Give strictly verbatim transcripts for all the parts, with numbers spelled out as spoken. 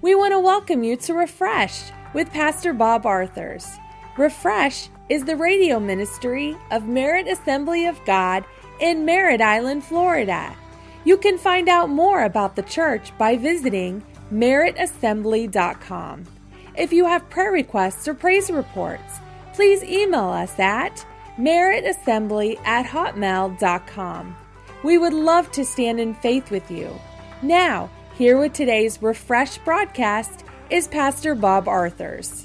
We want to welcome you to Refresh with Pastor Bob Arthurs. Refresh is the radio ministry of Merritt Assembly of God in Merritt Island, Florida. You can find out more about the church by visiting merritt assembly dot com. If you have prayer requests or praise reports, please email us at merritt assembly at hotmail dot com. We would love to stand in faith with you. Now, here with today's Refresh broadcast is Pastor Bob Arthurs.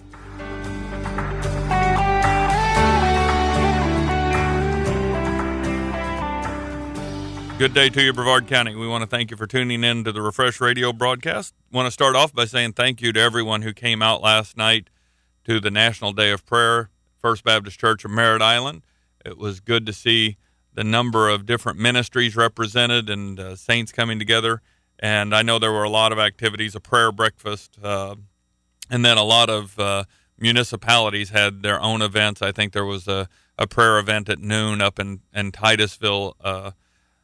Good day to you, Brevard County. We want to thank you for tuning in to the Refresh Radio broadcast. I want to start off by saying thank you to everyone who came out last night to the National Day of Prayer, First Baptist Church of Merritt Island. It was good to see the number of different ministries represented and uh, saints coming together. And I know there were a lot of activities, a prayer breakfast, uh, and then a lot of uh, municipalities had their own events. I think there was a, a prayer event at noon up in, in Titusville, uh,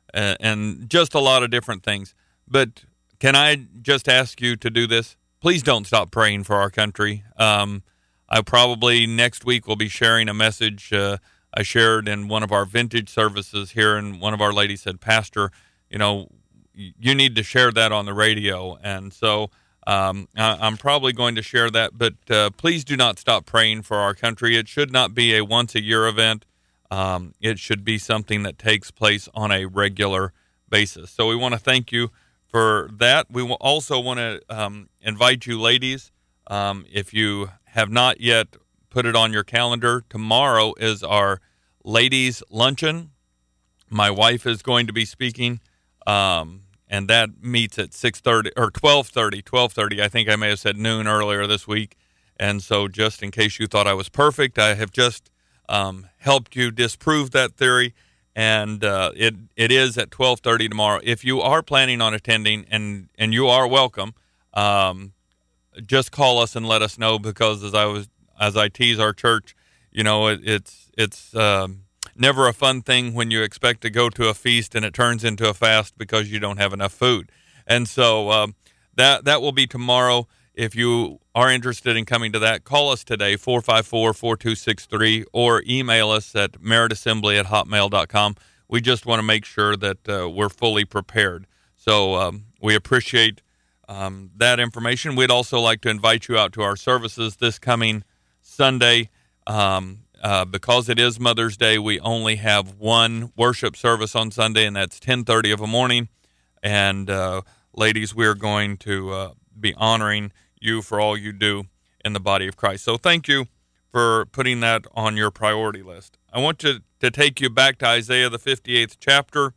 and just a lot of different things. But can I just ask you to do this? Please don't stop praying for our country. Um, I probably next week will be sharing a message uh, I shared in one of our vintage services here, and one of our ladies said, Pastor, you know, you need to share that on the radio. And so um, I, I'm probably going to share that, but uh, please do not stop praying for our country. It should not be a once-a-year event. Um, it should be something that takes place on a regular basis. So we want to thank you for that. We will also want to um, invite you, ladies, um, if you have not yet put it on your calendar, tomorrow is our ladies' luncheon. My wife is going to be speaking, um, and that meets at six thirty or twelve thirty. twelve thirty, I think I may have said noon earlier this week. And so just in case you thought I was perfect, I have just Um, helped you disprove that theory, and uh, it it is at twelve thirty tomorrow. If you are planning on attending, and and you are welcome, um, just call us and let us know, because as I was as I tease our church, you know, it, it's it's um, never a fun thing when you expect to go to a feast and it turns into a fast because you don't have enough food, and so um, that that will be tomorrow. If you are interested in coming to that, call us today, four five four, four two six three, or email us at merritt assembly at hotmail dot com. We just want to make sure that uh, we're fully prepared. So um, we appreciate um, that information. We'd also like to invite you out to our services this coming Sunday. Um, uh, because it is Mother's Day, we only have one worship service on Sunday, and that's ten thirty of a morning. And uh, ladies, we're going to uh, be honoring you for all you do in the body of Christ. So thank you for putting that on your priority list. I want to, to take you back to Isaiah, the fifty-eighth chapter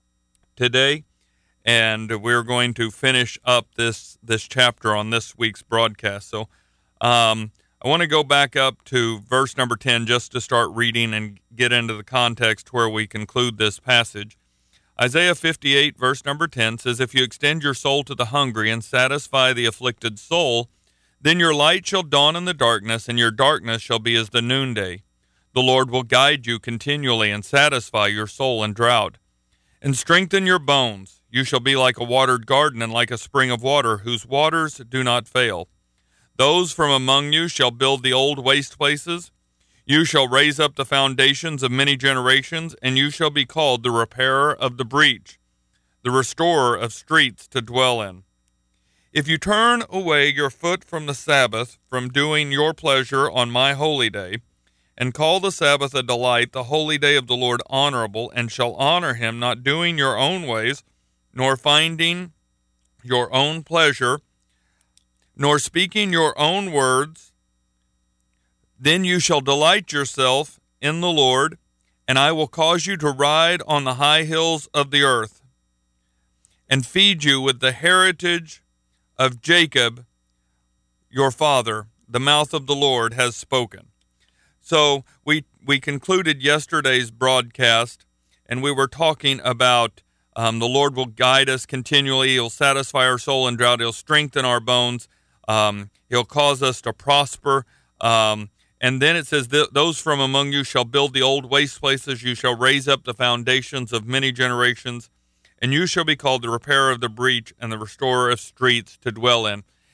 today, and we're going to finish up this, this chapter on this week's broadcast. So um, I want to go back up to verse number ten just to start reading and get into the context where we conclude this passage. Isaiah fifty-eight, verse number ten says, If you extend your soul to the hungry and satisfy the afflicted soul, then your light shall dawn in the darkness, and your darkness shall be as the noonday. The Lord will guide you continually and satisfy your soul in drought, and strengthen your bones. You shall be like a watered garden and like a spring of water, whose waters do not fail. Those from among you shall build the old waste places. You shall raise up the foundations of many generations, and you shall be called the repairer of the breach, the restorer of streets to dwell in. If you turn away your foot from the Sabbath, from doing your pleasure on my holy day, and call the Sabbath a delight, the holy day of the Lord honorable, and shall honor him, not doing your own ways, nor finding your own pleasure, nor speaking your own words, then you shall delight yourself in the Lord, and I will cause you to ride on the high hills of the earth, and feed you with the heritage of Jacob, your father. The mouth of the Lord has spoken. So we we concluded yesterday's broadcast, and we were talking about um, the Lord will guide us continually. He'll satisfy our soul in drought. He'll strengthen our bones. Um, he'll cause us to prosper. Um, And then it says, those from among you shall build the old waste places. You shall raise up the foundations of many generations. And you shall be called the repairer of the breach and the restorer of streets to dwell in.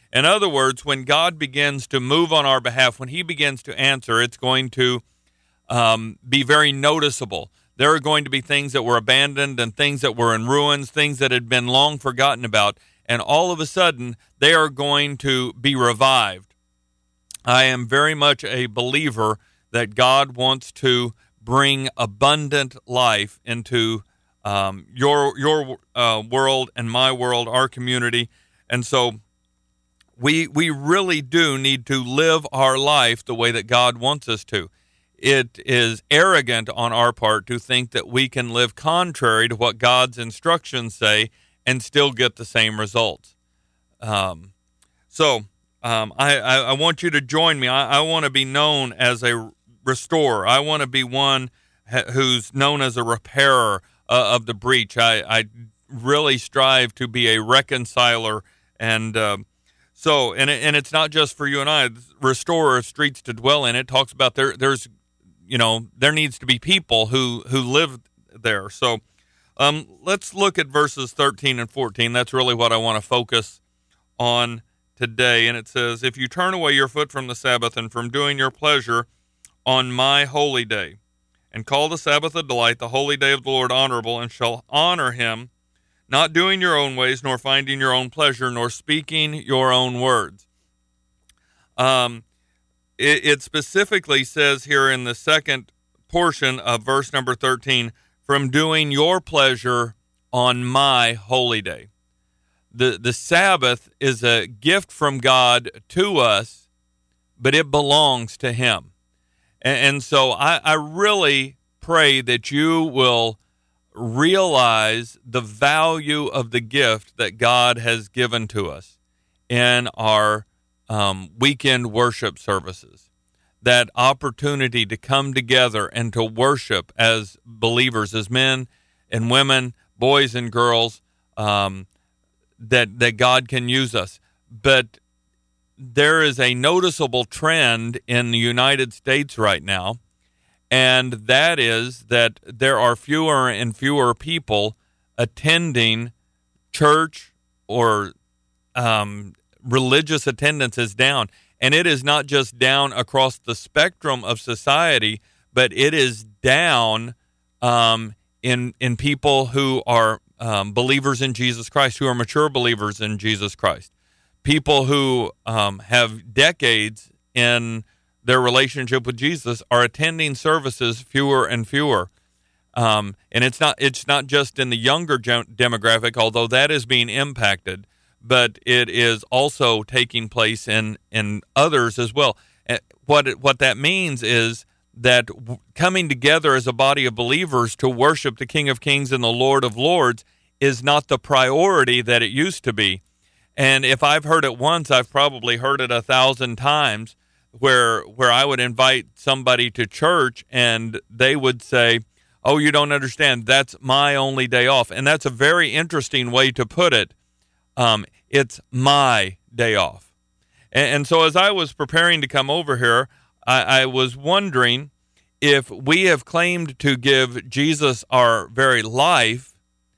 In other words, when God begins to move on our behalf, when he begins to answer, it's going to um, be very noticeable. There are going to be things that were abandoned and things that were in ruins, things that had been long forgotten about, and all of a sudden, they are going to be revived. I am very much a believer that God wants to bring abundant life into um, your your uh, world and my world, our community. And so we we really do need to live our life the way that God wants us to. It is arrogant on our part to think that we can live contrary to what God's instructions say and still get the same results. Um, so um, I, I, I want you to join me. I, I want to be known as a restorer. I want to be one ha- who's known as a repairer uh, of the breach. I, I really strive to be a reconciler, and uh, so and it, and it's not just for you and I. Restorer of streets to dwell in. It talks about there. There's you know there needs to be people who who live there. So um, let's look at verses thirteen and fourteen. That's really what I want to focus on today. And it says, "If you turn away your foot from the Sabbath and from doing your pleasure on my holy day, and call the Sabbath a delight, the holy day of the Lord honorable, and shall honor him, not doing your own ways, nor finding your own pleasure, nor speaking your own words." Um, it, it specifically says here in the second portion of verse number thirteen, "from doing your pleasure on my holy day." The, the Sabbath is a gift from God to us, but it belongs to him. And, and so I, I really pray that you will realize the value of the gift that God has given to us in our um, weekend worship services. That opportunity to come together and to worship as believers, as men and women, boys and girls, um, that that God can use us. But there is a noticeable trend in the United States right now, and that is that there are fewer and fewer people attending church, or um, religious attendance is down. And it is not just down across the spectrum of society, but it is down um, in in people who are um, believers in Jesus Christ, who are mature believers in Jesus Christ. People who um, have decades in their relationship with Jesus are attending services fewer and fewer. Um, and it's not it's not just in the younger ge- demographic, although that is being impacted, but it is also taking place in, in others as well. What it, what that means is that w- coming together as a body of believers to worship the King of Kings and the Lord of Lords is not the priority that it used to be. And if I've heard it once, I've probably heard it a thousand times, where where I would invite somebody to church and they would say, "Oh, you don't understand, that's my only day off." And that's a very interesting way to put it. Um, it's my day off. And, and so as I was preparing to come over here, I, I was wondering if we have claimed to give Jesus our very life,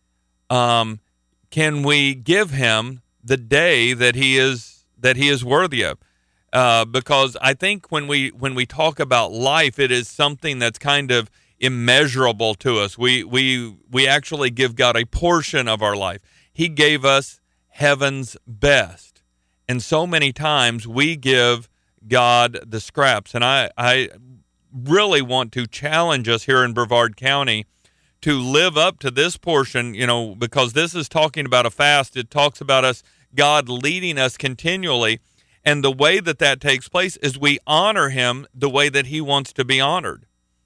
um, can we give him the day that he is that he is worthy of? Uh, because I think when we when we talk about life, it is something that's kind of immeasurable to us. We we we actually give God a portion of our life. He gave us heaven's best, and so many times we give God the scraps. And I I really want to challenge us here in Brevard County to live up to this portion, you know, because this is talking about a fast. It talks about us, God leading us continually. And the way that that takes place is we honor him the way that he wants to be honored.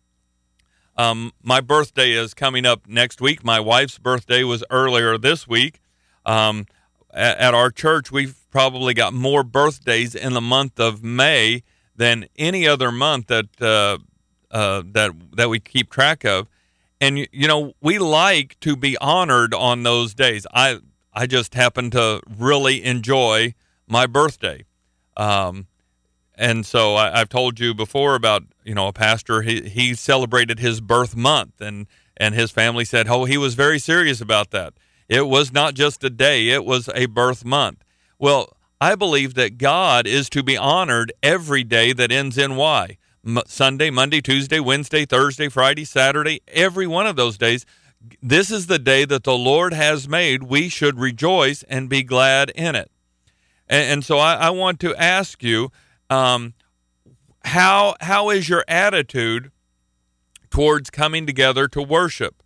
Um, my birthday is coming up next week. My wife's birthday was earlier this week. Um, at, at our church, we've probably got more birthdays in the month of May than any other month that uh, uh, that that we keep track of. And, you know, we like to be honored on those days. I I just happen to really enjoy my birthday. Um, and so I, I've told you before about, you know, a pastor, he, he celebrated his birth month, and, and his family said, oh, he was very serious about that. It was not just a day, it was a birth month. Well, I believe that God is to be honored every day that ends in Y. M- Sunday, Monday, Tuesday, Wednesday, Thursday, Friday, Saturday, every one of those days. This is the day that the Lord has made. We should rejoice and be glad in it. And, and so I, I want to ask you, um, how how is your attitude towards coming together to worship?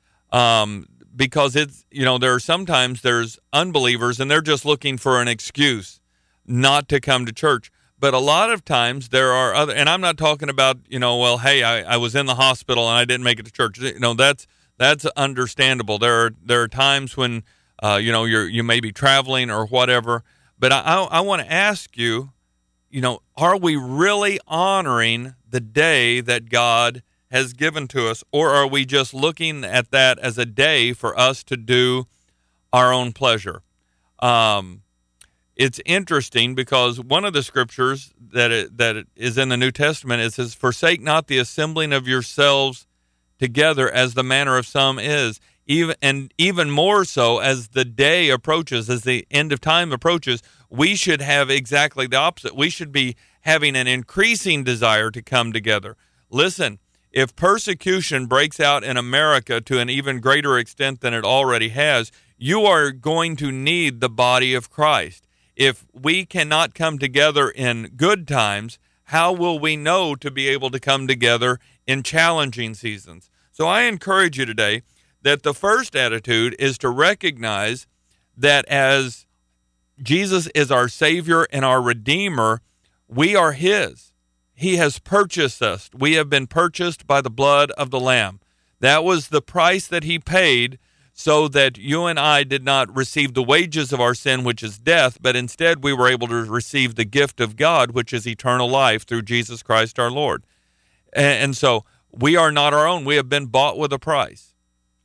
Um, because it's, you know, there are sometimes there's unbelievers and they're just looking for an excuse not to come to church. But a lot of times there are other, and I'm not talking about, you know, well, hey, I, I was in the hospital and I didn't make it to church. You know, that's that's understandable. There are there are times when, uh, you know, you're you may be traveling or whatever. But I I, I want to ask you, you know, are we really honoring the day that God has given to us, or are we just looking at that as a day for us to do our own pleasure? Um, it's interesting because one of the scriptures that it, that it is in the New Testament, it says, "Forsake not the assembling of yourselves together, as the manner of some is, even and even more so as the day approaches, as the end of time approaches." We should have exactly the opposite. We should be having an increasing desire to come together. Listen. If persecution breaks out in America to an even greater extent than it already has, you are going to need the body of Christ. If we cannot come together in good times, how will we know to be able to come together in challenging seasons? So I encourage you today that the first attitude is to recognize that as Jesus is our Savior and our Redeemer, we are His. He has purchased us. We have been purchased by the blood of the Lamb. That was the price that He paid so that you and I did not receive the wages of our sin, which is death, but instead we were able to receive the gift of God, which is eternal life through Jesus Christ our Lord. And so we are not our own. We have been bought with a price.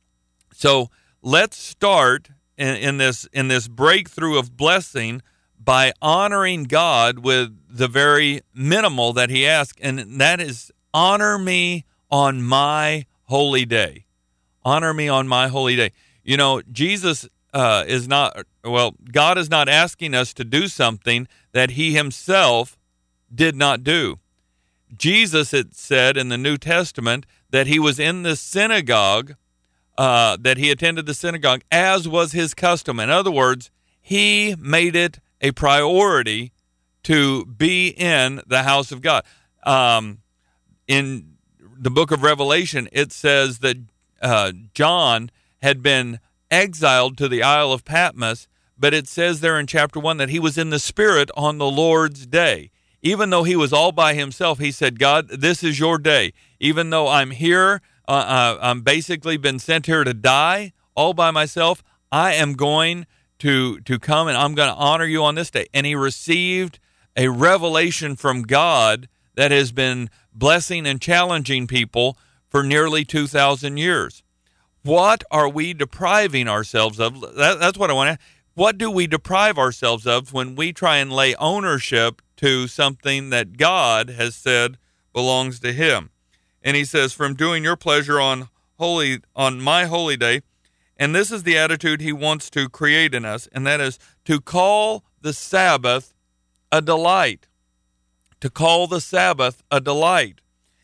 So let's start in, in this in this breakthrough of blessing by honoring God with the very minimal that He asks, and that is, honor me on my holy day. Honor me on my holy day. You know, Jesus uh, is not, well, God is not asking us to do something that He Himself did not do. Jesus, it said in the New Testament, that He was in the synagogue, uh, that He attended the synagogue, as was His custom. In other words, He made it a priority to be in the house of God. Um, in the book of Revelation, it says that uh, John had been exiled to the Isle of Patmos, but it says there in chapter one that he was in the Spirit on the Lord's day. Even though he was all by himself, he said, God, this is your day. Even though I'm here, uh, uh, I'm basically been sent here to die all by myself, I am going to to come and I'm going to honor you on this day. And he received a revelation from God that has been blessing and challenging people for nearly two thousand years. What are we depriving ourselves of? That, that's what I want to ask. What do we deprive ourselves of when we try and lay ownership to something that God has said belongs to Him? And he says, from doing your pleasure on holy on my holy day. And this is the attitude He wants to create in us, and that is to call the Sabbath a delight. To call the Sabbath a delight.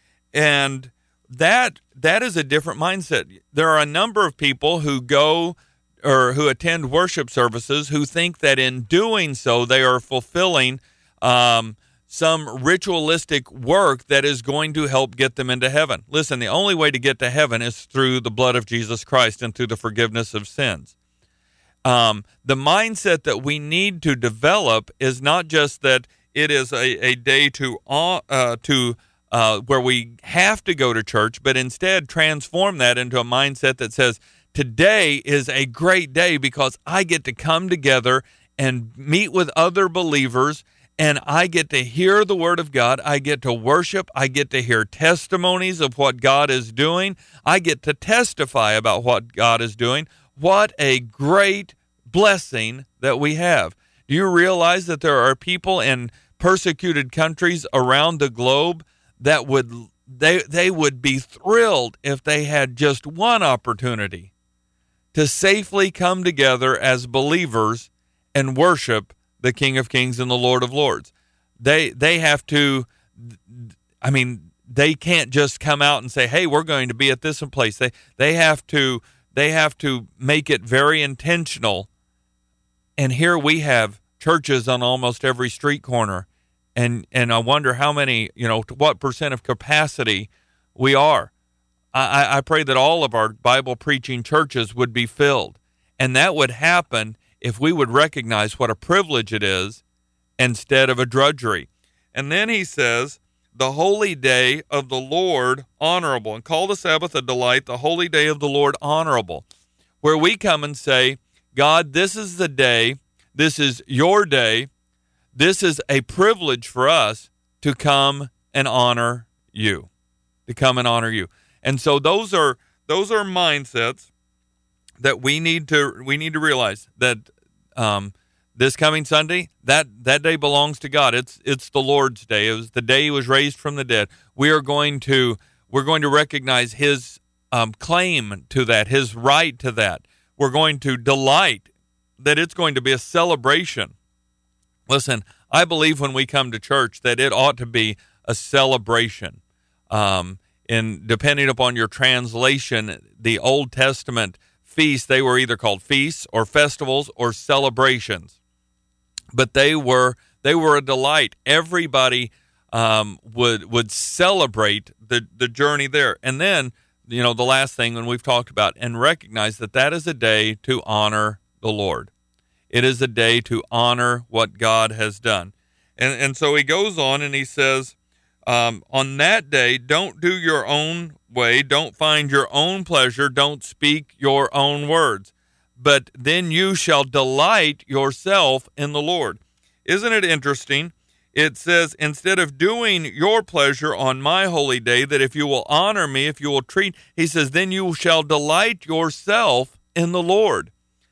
And that that is a different mindset. There are a number of people who go or who attend worship services who think that in doing so they are fulfilling um, some ritualistic work that is going to help get them into heaven. Listen, the only way to get to heaven is through the blood of Jesus Christ and through the forgiveness of sins. Um, the mindset that we need to develop is not just that it is a, a day to uh, to uh, where we have to go to church, but instead transform that into a mindset that says, today is a great day because I get to come together and meet with other believers, and I get to hear the Word of God. I get to worship. I get to hear testimonies of what God is doing. I get to testify about what God is doing. What a great blessing that we have. Do you realize that there are people in persecuted countries around the globe that would they they would be thrilled if they had just one opportunity to safely come together as believers and worship the King of Kings and the Lord of Lords. They they have to, I mean, they can't just come out and say, hey, we're going to be at this place. They they have to they have to make it very intentional. And here we have churches on almost every street corner. And and I wonder how many, you know, what percent of capacity we are. I, I pray that all of our Bible preaching churches would be filled. And that would happen if we would recognize what a privilege it is instead of a drudgery. And then he says, the holy day of the Lord honorable, and call the Sabbath a delight, the holy day of the Lord honorable, where we come and say, God, this is the day, this is your day, this is a privilege for us to come and honor you, to come and honor you. And so those are those are mindsets that we need to we need to realize that um, this coming Sunday, that, that day belongs to God. It's it's the Lord's day. It was the day he was raised from the dead. We are going to we're going to recognize his um, claim to that, his right to that. We're going to delight that it's going to be a celebration. Listen, I believe when we come to church that it ought to be a celebration. Um, and depending upon your translation, the Old Testament feasts, they were either called feasts or festivals or celebrations. But they were they were a delight. Everybody um, would would celebrate the, the journey there. And then, you know, the last thing, when we've talked about, and recognize that that is a day to honor the Lord. It is a day to honor what God has done. And, and so he goes on and he says, Um, on that day, don't do your own way, don't find your own pleasure, don't speak your own words, but then you shall delight yourself in the Lord. Isn't it interesting? It says, instead of doing your pleasure on my holy day, that if you will honor me, if you will treat, he says, then you shall delight yourself in the Lord.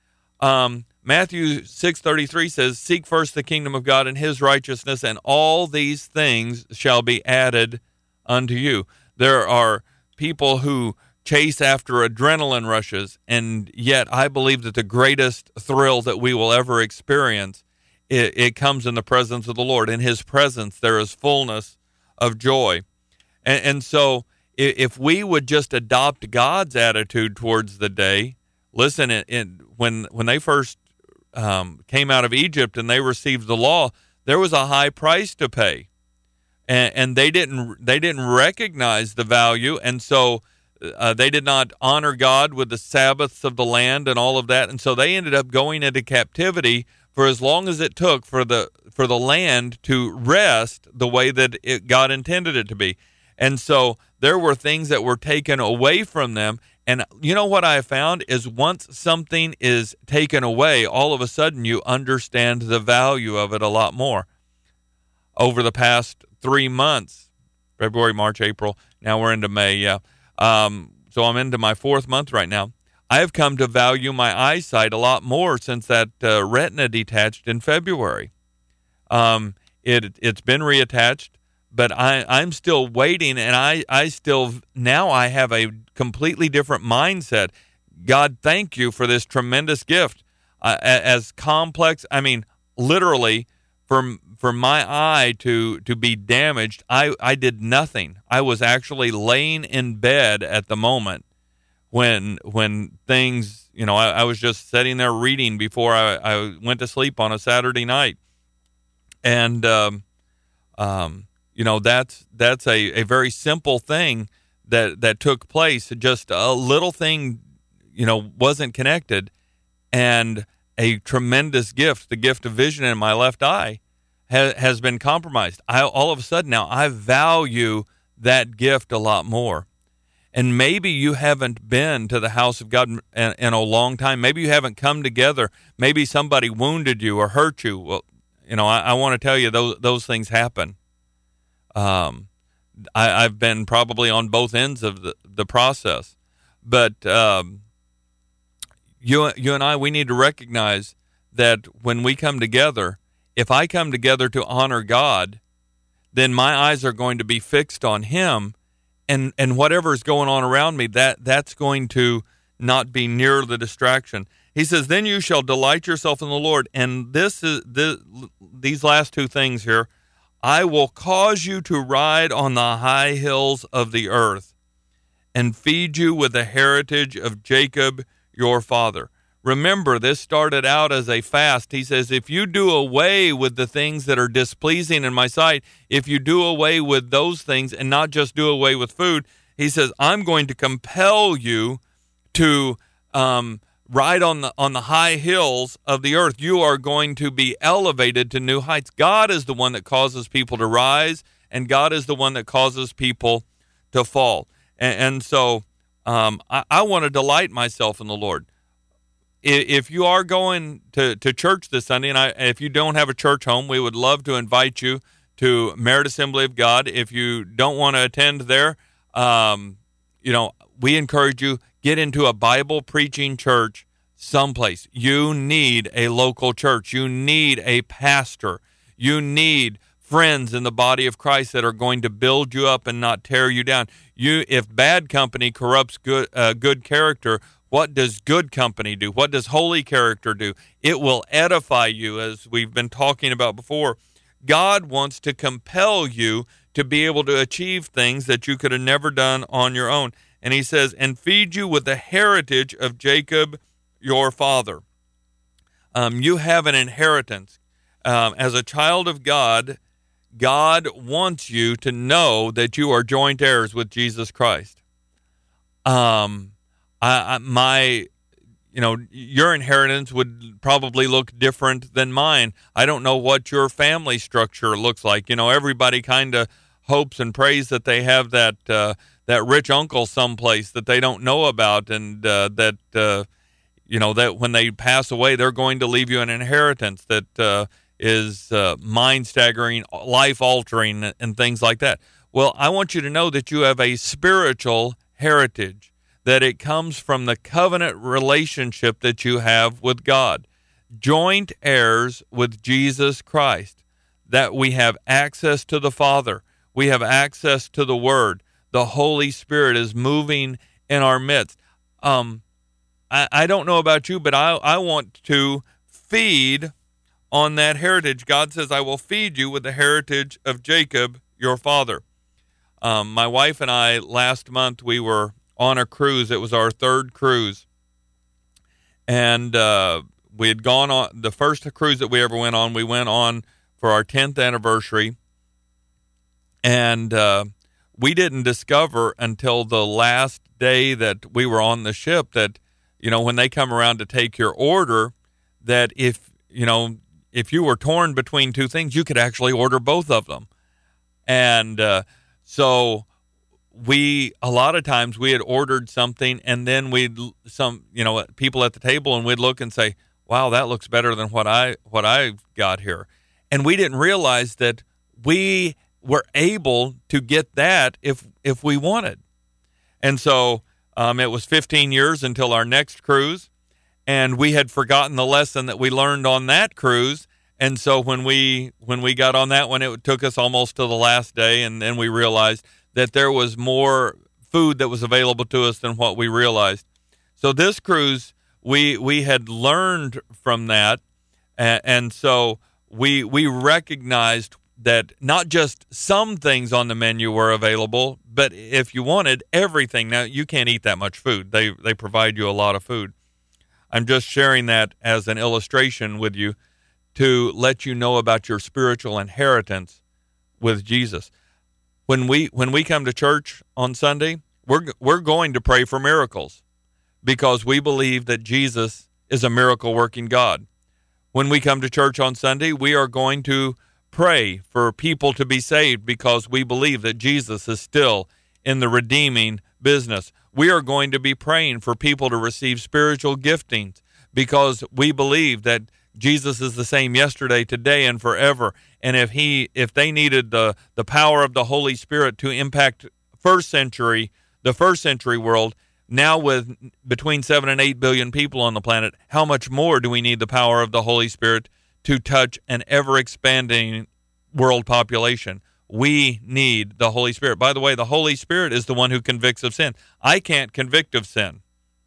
Um, Matthew six thirty-three says, seek first the kingdom of God and his righteousness, and all these things shall be added unto you. There are people who chase after adrenaline rushes, and yet I believe that the greatest thrill that we will ever experience, it, it comes in the presence of the Lord. In his presence, there is fullness of joy. And, and so if we would just adopt God's attitude towards the day, listen, it, it, when, when they first Um, came out of Egypt and they received the law, there was a high price to pay, and, and they didn't they didn't recognize the value, and so uh, they did not honor God with the Sabbaths of the land and all of that, and so they ended up going into captivity for as long as it took for the for the land to rest the way that it, God intended it to be. And so there were things that were taken away from them. And you know what I have found is once something is taken away, all of a sudden you understand the value of it a lot more. Over the past three months, February, March, April, now we're into May, yeah. Um, so I'm into my fourth month right now. I have come to value my eyesight a lot more since that uh, retina detached in February. Um, it, it's been reattached, but I, I'm still waiting, and I, I still, now I have a completely different mindset. God, thank you for this tremendous gift. Uh, as complex, I mean, literally, for for my eye to to be damaged, I, I did nothing. I was actually laying in bed at the moment when when things, you know, I, I was just sitting there reading before I, I went to sleep on a Saturday night. And, um, um, you know, that's that's a, a very simple thing that that took place. Just a little thing, you know, wasn't connected, and a tremendous gift, the gift of vision in my left eye, ha- has been compromised. I all of a sudden now I value that gift a lot more. And maybe you haven't been to the house of God in, in a long time. Maybe you haven't come together. Maybe somebody wounded you or hurt you. Well, you know, I, I want to tell you those those things happen. Um. I, I've been probably on both ends of the, the process, but um, you you and I, we need to recognize that when we come together, if I come together to honor God, then my eyes are going to be fixed on him, and, and whatever is going on around me, that that's going to not be near the distraction. He says, then you shall delight yourself in the Lord. And this is this, these last two things here. I will cause you to ride on the high hills of the earth and feed you with the heritage of Jacob, your father. Remember, this started out as a fast. He says, if you do away with the things that are displeasing in my sight, if you do away with those things and not just do away with food, he says, I'm going to compel you to um, ride on the on the high hills of the earth. You are going to be elevated to new heights. God is the one that causes people to rise, and God is the one that causes people to fall. And, and so um, I, I want to delight myself in the Lord. If you are going to, to church this Sunday, and I, if you don't have a church home, we would love to invite you to Merit Assembly of God. If you don't want to attend there, um, you know, we encourage you, get into a Bible preaching church someplace. You need a local church. You need a pastor. You need friends in the body of Christ that are going to build you up and not tear you down. You, if bad company corrupts good, uh, good character, what does good company do? What does holy character do? It will edify you, as we've been talking about before. God wants to compel you to be able to achieve things that you could have never done on your own. And he says, and feed you with the heritage of Jacob, your father. Um, you have an inheritance. Um, as a child of God, God wants you to know that you are joint heirs with Jesus Christ. Um, I, I, my, you know, your inheritance would probably look different than mine. I don't know what your family structure looks like. You know, everybody kind of hopes and prays that they have that uh, that rich uncle someplace that they don't know about, and uh, that uh, you know that when they pass away, they're going to leave you an inheritance that uh, is uh, mind-staggering, life-altering, and things like that. Well, I want you to know that you have a spiritual heritage, that it comes from the covenant relationship that you have with God, joint heirs with Jesus Christ, that we have access to the Father, we have access to the Word, the Holy Spirit is moving in our midst. Um, I, I don't know about you, but I, I want to feed on that heritage. God says, I will feed you with the heritage of Jacob, your father. Um, my wife and I, last month, we were on a cruise. It was our third cruise. And uh, we had gone on the first cruise that we ever went on. We went on for our tenth anniversary. And uh, we didn't discover until the last day that we were on the ship that, you know, when they come around to take your order, that if, you know, if you were torn between two things, you could actually order both of them. And uh, so we, a lot of times we had ordered something, and then we'd some, you know, people at the table, and we'd look and say, wow, that looks better than what I, what I've got here. And we didn't realize that we were able to get that if, if we wanted. And so um, it was fifteen years until our next cruise, and we had forgotten the lesson that we learned on that cruise. And so when we, when we got on that one, it took us almost to the last day, and then we realized that there was more food that was available to us than what we realized. So this cruise, we we had learned from that, and, and so we we recognized that not just some things on the menu were available, but if you wanted everything. Now, you can't eat that much food. They they provide you a lot of food. I'm just sharing that as an illustration with you to let you know about your spiritual inheritance with Jesus. When we when we come to church on Sunday, we're we're going to pray for miracles because we believe that Jesus is a miracle-working God. When we come to church on Sunday, we are going to pray for people to be saved because we believe that Jesus is still in the redeeming business. We are going to be praying for people to receive spiritual giftings because we believe that Jesus is the same yesterday, today, and forever. And if he, if they needed the, the power of the Holy Spirit to impact first century, the first century world, now with between seven and eight billion people on the planet, how much more do we need the power of the Holy Spirit to touch an ever-expanding world population? We need the Holy Spirit. By the way, the Holy Spirit is the one who convicts of sin. I can't convict of sin.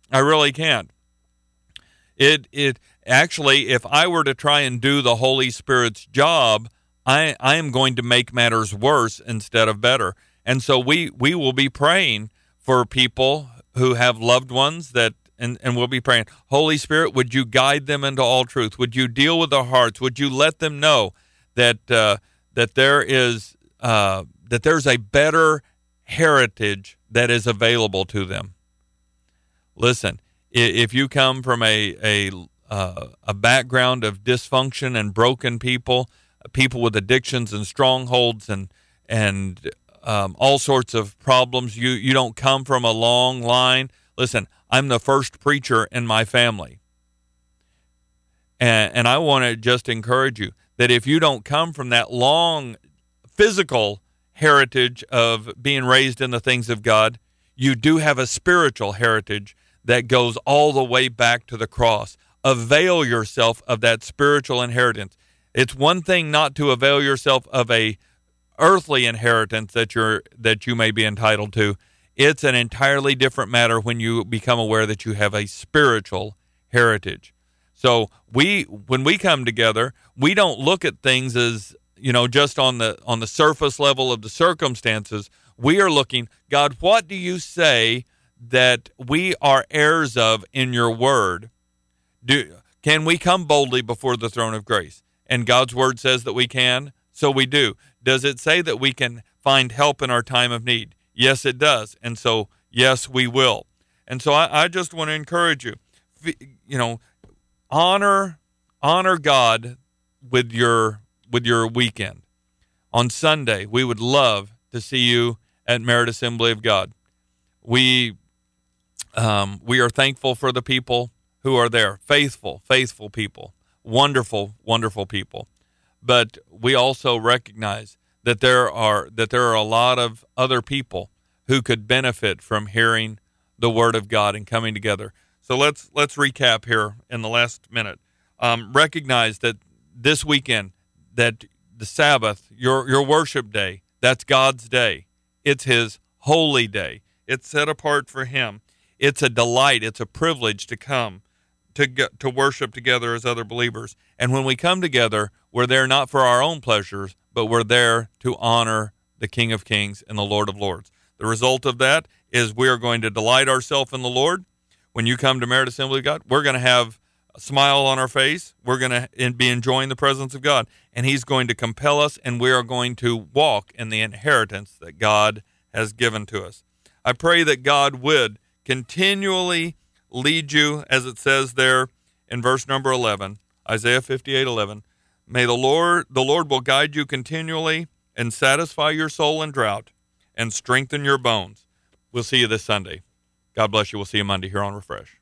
I really can't. It it actually, if I were to try and do the Holy Spirit's job, I I am going to make matters worse instead of better. And so we we will be praying for people who have loved ones that, and, and we'll be praying, Holy Spirit, would you guide them into all truth? Would you deal with their hearts? Would you let them know that uh, that there is uh, that there's a better heritage that is available to them? Listen, if you come from a a uh, a background of dysfunction and broken people, people with addictions and strongholds and and um, all sorts of problems, you you don't come from a long line. Listen, I'm the first preacher in my family, and and I want to just encourage you that if you don't come from that long physical heritage of being raised in the things of God, you do have a spiritual heritage that goes all the way back to the cross. Avail yourself of that spiritual inheritance. It's one thing not to avail yourself of a earthly inheritance that you're that you may be entitled to. It's an entirely different matter when you become aware that you have a spiritual heritage. So we when we come together, we don't look at things as, you know, just on the on the surface level of the circumstances. We are looking, God, what do you say that we are heirs of in your word? Do can we come boldly before the throne of grace? And God's word says that we can, so we do. Does it say that we can find help in our time of need? Yes, it does. And so, yes, we will. And so I, I just want to encourage you, you know, honor honor God with your with your weekend. On Sunday, we would love to see you at Merit Assembly of God. We um, we are thankful for the people who are there, faithful, faithful people, wonderful, wonderful people. But we also recognize that there are that there are a lot of other people who could benefit from hearing the Word of God and coming together. So let's let's recap here in the last minute. Um, recognize that this weekend, that the Sabbath, your your worship day, that's God's day. It's His holy day. It's set apart for Him. It's a delight. It's a privilege to come to get, to worship together as other believers. And when we come together, we're there not for our own pleasures, but we're there to honor the King of Kings and the Lord of Lords. The result of that is we are going to delight ourselves in the Lord. When you come to Merit Assembly of God, we're going to have a smile on our face. We're going to be enjoying the presence of God, and He's going to compel us, and we are going to walk in the inheritance that God has given to us. I pray that God would continually lead you, as it says there in verse number eleven, Isaiah fifty-eight eleven. May the Lord, the Lord will guide you continually and satisfy your soul in drought and strengthen your bones. We'll see you this Sunday. God bless you. We'll see you Monday here on Refresh.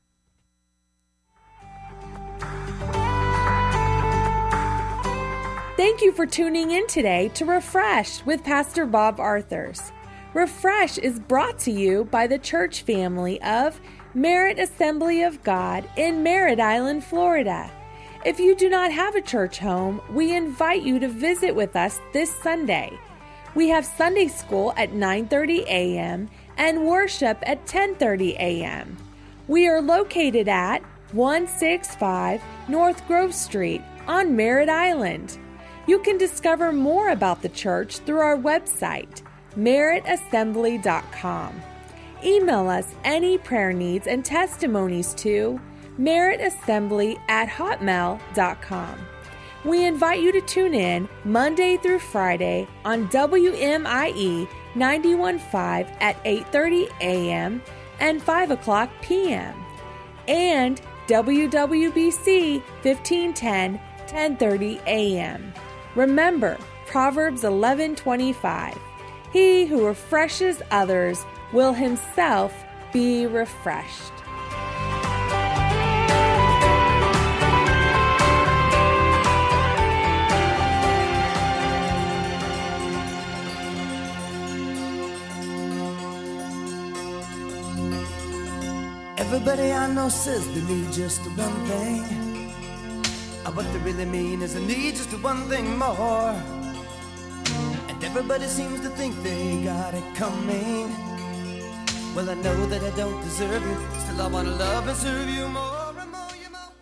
Thank you for tuning in today to Refresh with Pastor Bob Arthurs. Refresh is brought to you by the church family of Merit Assembly of God in Merritt Island, Florida. If you do not have a church home, we invite you to visit with us this Sunday. We have Sunday school at nine thirty a.m. and worship at ten thirty a.m. We are located at one sixty-five North Grove Street on Merritt Island. You can discover more about the church through our website, merit assembly dot com. Email us any prayer needs and testimonies to merit assembly at hotmail dot com. We invite you to tune in Monday through Friday on W M I E ninety-one point five at eight thirty a.m. and five o'clock p.m. and W W B C fifteen ten, ten thirty a.m. Remember Proverbs eleven twenty-five. He who refreshes others will himself be refreshed. Everybody I know says they need just one thing. What they really mean is they need just one thing more. And everybody seems to think they got it coming. Well, I know that I don't deserve you, still I wanna love and serve you more.